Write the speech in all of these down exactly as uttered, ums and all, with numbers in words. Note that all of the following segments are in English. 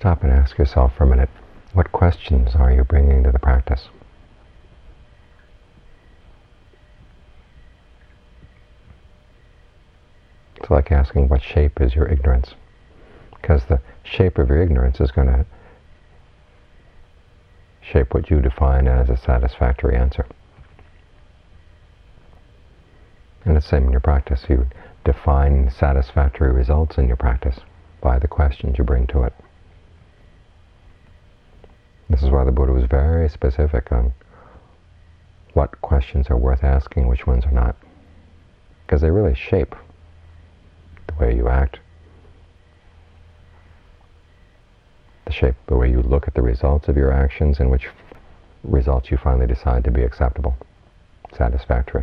stop and ask yourself for a minute, what questions are you bringing to the practice? It's like asking what shape is your ignorance, because the shape of your ignorance is going to shape what you define as a satisfactory answer. And the same in your practice. You define satisfactory results in your practice by the questions you bring to it. This is why the Buddha was very specific on what questions are worth asking, which ones are not. Because they really shape the way you act, the shape, the way you look at the results of your actions, and which results you finally decide to be acceptable, satisfactory.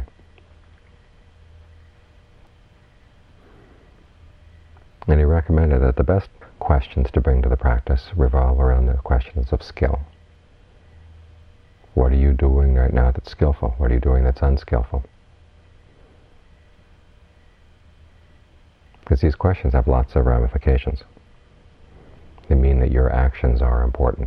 And he recommended that the best questions to bring to the practice revolve around the questions of skill. What are you doing right now that's skillful? What are you doing that's unskillful? Because these questions have lots of ramifications. They mean that your actions are important.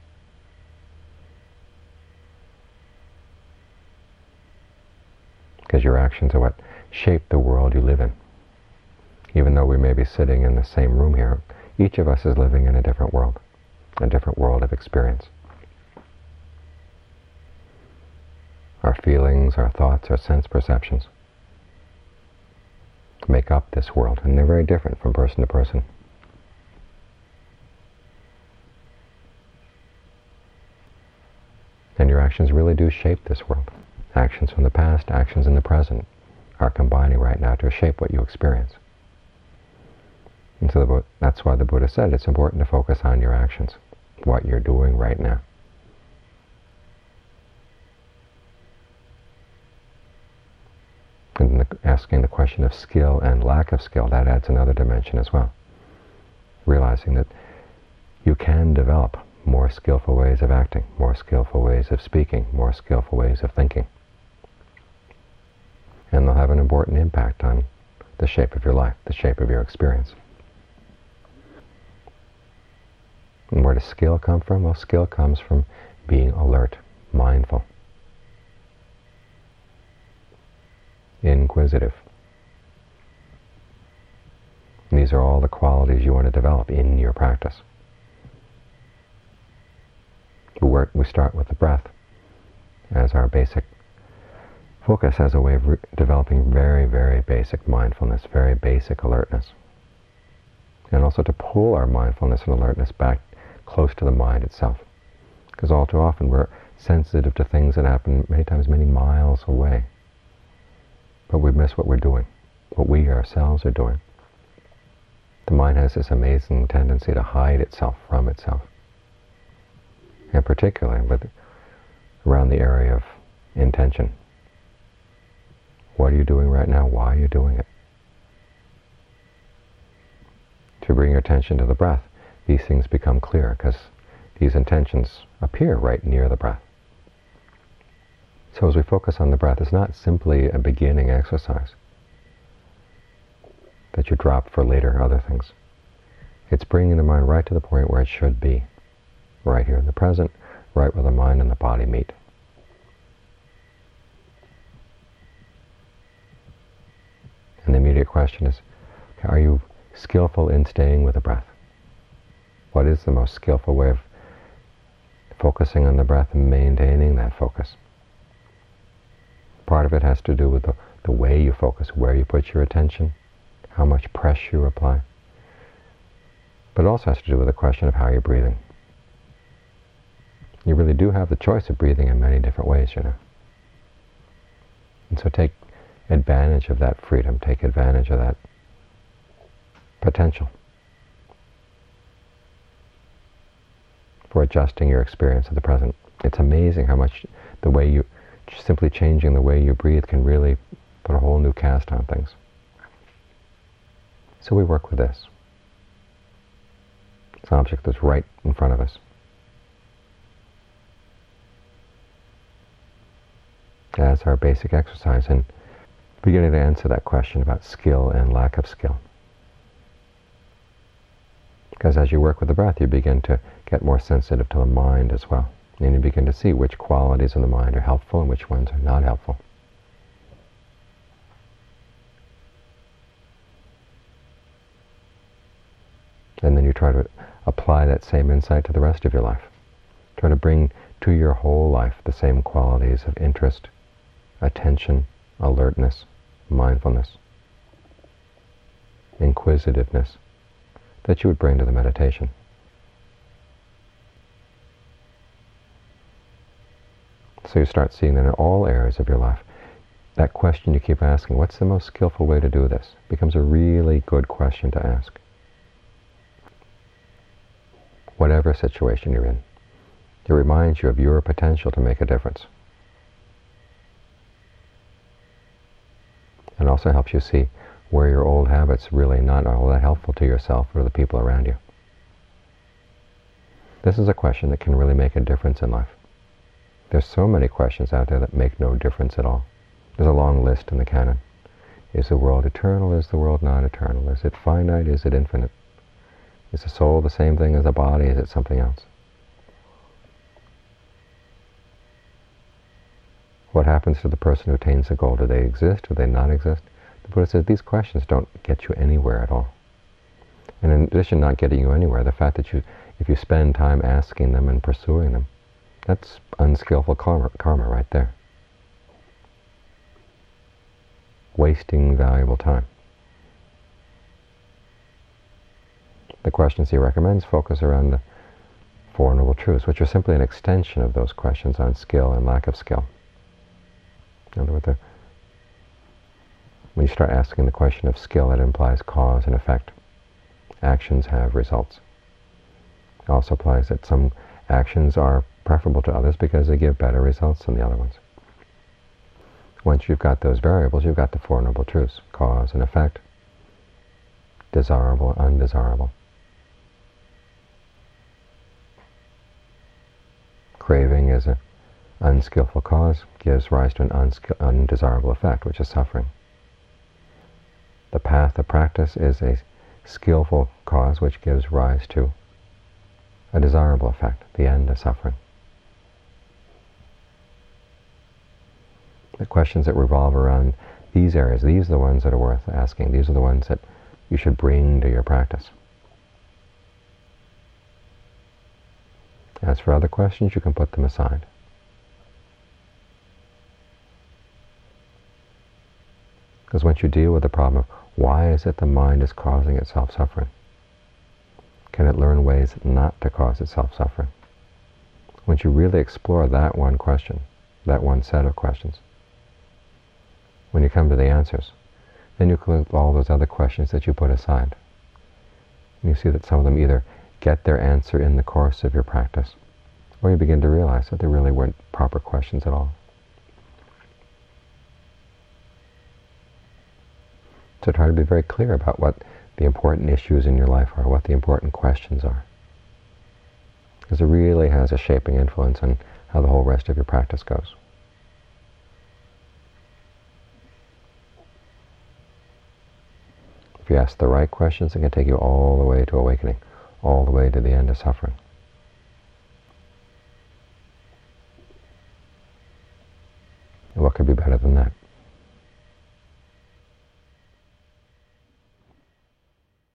Because your actions are what shape the world you live in. Even though we may be sitting in the same room here, each of us is living in a different world, a different world of experience. Our feelings, our thoughts, our sense perceptions make up this world, and they're very different from person to person. And your actions really do shape this world. Actions from the past, actions in the present are combining right now to shape what you experience. And so the, that's why the Buddha said it's important to focus on your actions, what you're doing right now. And the, asking the question of skill and lack of skill, that adds another dimension as well. Realizing that you can develop more skillful ways of acting, more skillful ways of speaking, more skillful ways of thinking. And they'll have an important impact on the shape of your life, the shape of your experience. And where does skill come from? Well, skill comes from being alert, mindful, inquisitive. And these are all the qualities you want to develop in your practice. We start with the breath as our basic focus, as a way of re- developing very, very basic mindfulness, very basic alertness. And also to pull our mindfulness and alertness back close to the mind itself. Because all too often we're sensitive to things that happen many times many miles away. But we miss what we're doing, what we ourselves are doing. The mind has this amazing tendency to hide itself from itself. And particularly with, around the area of intention. What are you doing right now? Why are you doing it? To bring your attention to the breath, these things become clear because these intentions appear right near the breath. So as we focus on the breath, it's not simply a beginning exercise that you drop for later other things. It's bringing the mind right to the point where it should be, right here in the present, right where the mind and the body meet. And the immediate question is, are you skillful in staying with the breath? What is the most skillful way of focusing on the breath and maintaining that focus? Part of it has to do with the, the way you focus, where you put your attention, how much pressure you apply. But it also has to do with the question of how you're breathing. You really do have the choice of breathing in many different ways, you know. And so take advantage of that freedom, take advantage of that potential for adjusting your experience of the present. It's amazing how much the way you, simply changing the way you breathe can really put a whole new cast on things. So we work with this. It's an object that's right in front of us. As our basic exercise, and beginning to answer that question about skill and lack of skill. Because as you work with the breath, you begin to get more sensitive to the mind as well. And you begin to see which qualities in the mind are helpful and which ones are not helpful. And then you try to apply that same insight to the rest of your life. Try to bring to your whole life the same qualities of interest, attention, alertness, mindfulness, inquisitiveness that you would bring to the meditation. So you start seeing that in all areas of your life, that question you keep asking, what's the most skillful way to do this, becomes a really good question to ask. Whatever situation you're in, it reminds you of your potential to make a difference. And also helps you see where your old habits really not all that helpful to yourself or the people around you. This is a question that can really make a difference in life. There's so many questions out there that make no difference at all. There's a long list in the canon. Is the world eternal? Is the world not eternal? Is it finite? Is it infinite? Is the soul the same thing as the body? Is it something else? What happens to the person who attains the goal? Do they exist? Do they not exist? The Buddha says these questions don't get you anywhere at all. And in addition to not getting you anywhere, the fact that you, if you spend time asking them and pursuing them, that's unskillful karma, karma right there. Wasting valuable time. The questions he recommends focus around the Four Noble Truths, which are simply an extension of those questions on skill and lack of skill. In other words, when you start asking the question of skill, it implies cause and effect. Actions have results. It also implies that some actions are preferable to others because they give better results than the other ones. Once you've got those variables, you've got the Four Noble Truths, cause and effect, desirable, undesirable. Craving is an unskillful cause, gives rise to an unskill- undesirable effect, which is suffering. The path of practice is a skillful cause, which gives rise to a desirable effect, the end of suffering. The questions that revolve around these areas, these are the ones that are worth asking. These are the ones that you should bring to your practice. As for other questions, you can put them aside. Because once you deal with the problem of why is it the mind is causing itself suffering, can it learn ways not to cause itself suffering? Once you really explore that one question, that one set of questions, when you come to the answers, then you look at all those other questions that you put aside. And you see that some of them either get their answer in the course of your practice, or you begin to realize that they really weren't proper questions at all. So try to be very clear about what the important issues in your life are, what the important questions are. Because it really has a shaping influence on how the whole rest of your practice goes. If you ask the right questions, it can take you all the way to awakening, all the way to the end of suffering. And what could be better than that?